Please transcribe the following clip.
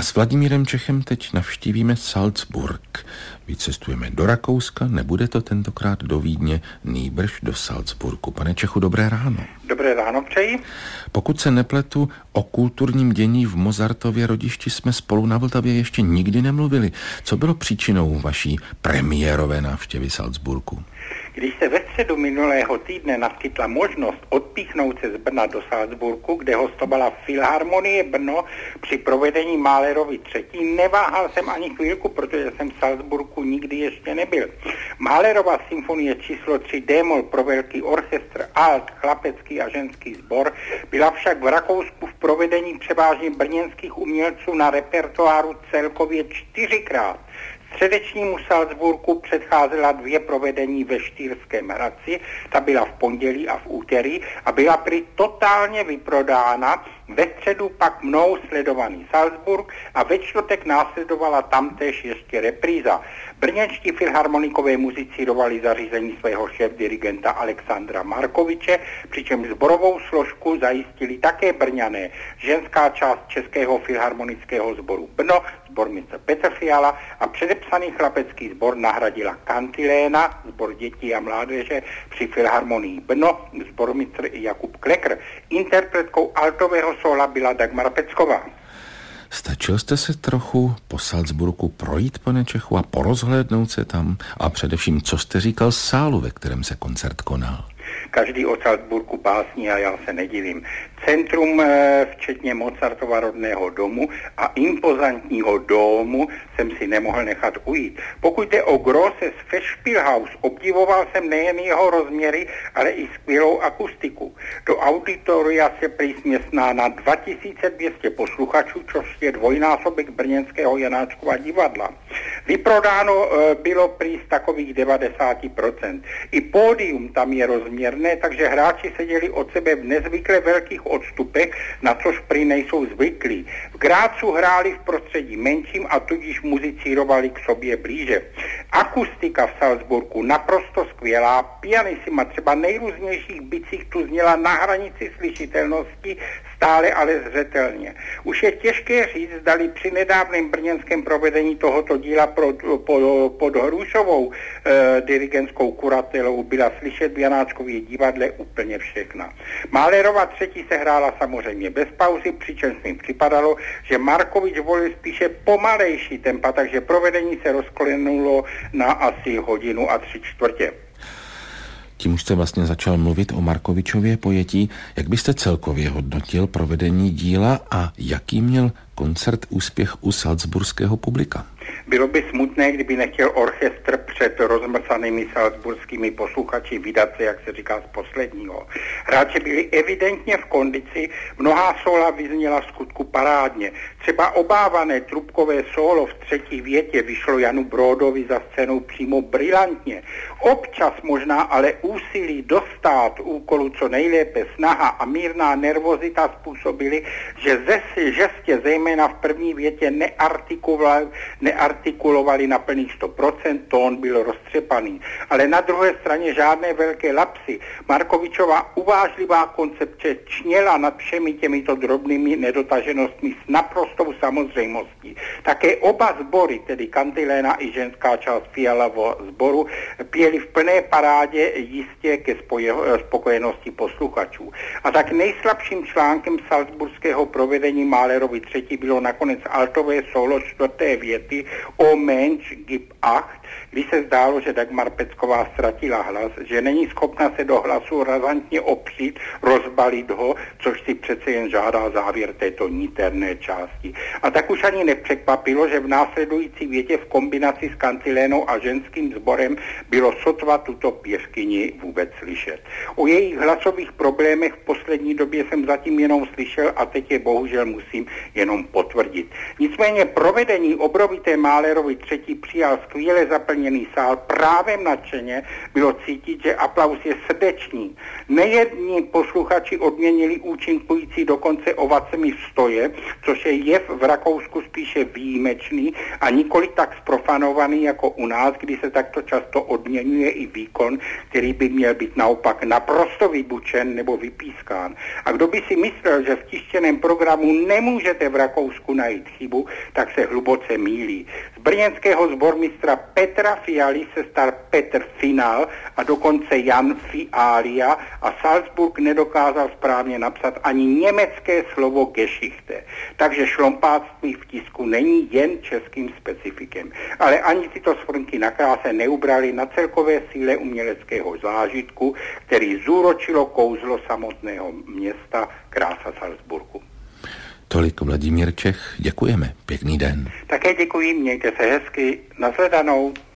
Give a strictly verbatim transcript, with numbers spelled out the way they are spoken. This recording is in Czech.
A s Vladimírem Čechem teď navštívíme Salzburg. Vycestujeme do Rakouska, nebude to tentokrát do Vídně, nýbrž do Salzburgu. Pane Čechu, dobré ráno. Dobré ráno přeji. Pokud se nepletu, o kulturním dění v Mozartově rodišti jsme spolu na Vltavě ještě nikdy nemluvili. Co bylo příčinou vaší premiérové návštěvy Salzburgu? Když se ve středu minulého týdne naskytla možnost odpíchnout se z Brna do Salzburgu, kde hostovala Filharmonie Brno při provedení Mahlerovy třetí, neváhal jsem ani chvílku, protože jsem v Salzburgu nikdy ještě nebyl. Mahlerova symfonie číslo tři D-moll pro velký orchestr, alt, chlapecký a ženský sbor byla však v Rakousku v provedení převážně brněnských umělců na repertoáru celkově čtyřikrát. Středečnímu Salzburgu předcházela dvě provedení ve Štýrském Hradci, ta byla v pondělí a v úterý a byla prý totálně vyprodána. Ve středu pak mnou sledovaný Salzburg a ve čtvrtek následovala tamtéž ještě repríza. Brněnští filharmonikové muzicírovali zařízení svého šéfdirigenta Alexandra Markoviče, přičemž sborovou složku zajistili také Brňané. Ženská část Českého filharmonického sboru Brno, sbormistr Petr Fiala, a předepsaný chlapecký sbor nahradila Kantiléna, sbor dětí a mládeže při Filharmonii Brno, sbormistr Jakub Klekr. Interpretkou altového sóla byla Dagmar Pecková. Stačil jste se trochu po Salzburgu projít, pane Čechu, a porozhlédnout se tam? A především, co jste říkal z sálu, ve kterém se koncert konal? Každý o Salzburgu básní a já se nedivím. Centrum, včetně Mozartova rodného domu a impozantního domu, jsem si nemohl nechat ujít. Pokud jde o Grosses Festspielhaus, obdivoval jsem nejen jeho rozměry, ale i skvělou akustiku. Do auditoria se prý směstná na dva tisíce dvě stě posluchačů, což je dvojnásobek brněnského Janáčkova divadla. Vyprodáno bylo prý z takových devadesát procent. I pódium tam je rozměrné, takže hráči seděli od sebe v nezvykle velkých odstupech, na což prý nejsou zvyklí. V Grácu hráli v prostředí menším a tudíž muzicírovali k sobě blíže. Akustika v Salzburgu naprosto skvělá, pianissima třeba nejrůznějších bicích tu zněla na hranici slyšitelnosti, stále ale zřetelně. Už je těžké říct, zdali při nedávném brněnském provedení tohoto díla pro, po, pod Hrušovou eh, dirigentskou kuratelou byla slyšet v Janáčkově divadle úplně všechna. Mahlerova třetí se hrála samozřejmě bez pauzy, přičemž mi připadalo, že Markovič volil spíše pomalejší tempa, takže provedení se rozklenulo na asi hodinu a tři čtvrtě. Tím už jste vlastně začal mluvit o Markovičově pojetí. Jak byste celkově hodnotil provedení díla a jaký měl koncert úspěch u salzburského publika? Bylo by smutné, kdyby nechtěl orchestr před rozmrsanými salzburskými posluchači vydat se, jak se říká, z posledního. Hráči byli evidentně v kondici, mnohá sóla vyzněla v skutku parádně. Třeba obávané trubkové sólo v třetí větě vyšlo Janu Bródovi za scénou přímo brilantně. Občas možná ale úsilí dostát úkolu co nejlépe, snaha a mírná nervozita způsobily, že ze žestě zejména v první větě neartikulovali, neartikulovali na plných sto procent, tón byl roztřepaný. Ale na druhé straně žádné velké lapsy. Markovičova uvážlivá koncepce čněla nad všemi těmito drobnými nedotaženostmi s naprostou samozřejmostí. Také oba sbory, tedy Kantiléna i ženská část Fialova sboru, pěli v plné parádě jistě ke spoje- spokojenosti posluchačů. A tak nejslabším článkem salzburského provedení Mahlerovy třetí bylo nakonec altové solo čtvrté věty O Mensch gib acht, kdy se zdálo, že Dagmar Pecková ztratila hlas, že není schopna se do hlasu razantně opřít, rozbalit ho, což si přece jen žádá závěr této niterné části. A tak už ani nepřekvapilo, že v následující větě v kombinaci s Kantilénou a ženským sborem bylo sotva tuto pěvkyni vůbec slyšet. O jejich hlasových problémech v poslední době jsem zatím jenom slyšel a teď je bohužel musím jenom potvrdit. Nicméně provedení obrovité Mahlerovi třetí přijal skvěle zaplněný sál, právem nadšeně bylo cítit, že aplaus je srdečný. Nejední posluchači odměnili účinkující dokonce ovacemi stoje, což je jev v Rakousku spíše výjimečný a nikoli tak sprofanovaný jako u nás, kdy se takto často odměňuje i výkon, který by měl být naopak naprosto vybučen nebo vypískán. A kdo by si myslel, že v tištěném programu nemůžete v Rakousku najít chybu, tak se hluboce mýlí. Z brněnského sbormistra Petra Fialy se stal Petr Final a dokonce Jan Fialia a Salzburg nedokázal správně napsat ani německé slovo Geschichte. Takže šlompáctví v tisku není jen českým specifikem. Ale ani tyto svrnky na kráse neubrali na celkové síle uměleckého zážitku, který zúročilo kouzlo samotného města krása Salzburgu. Tolik Vladimír Čech, děkujeme, pěkný den. Také děkuji, mějte se hezky, nashledanou.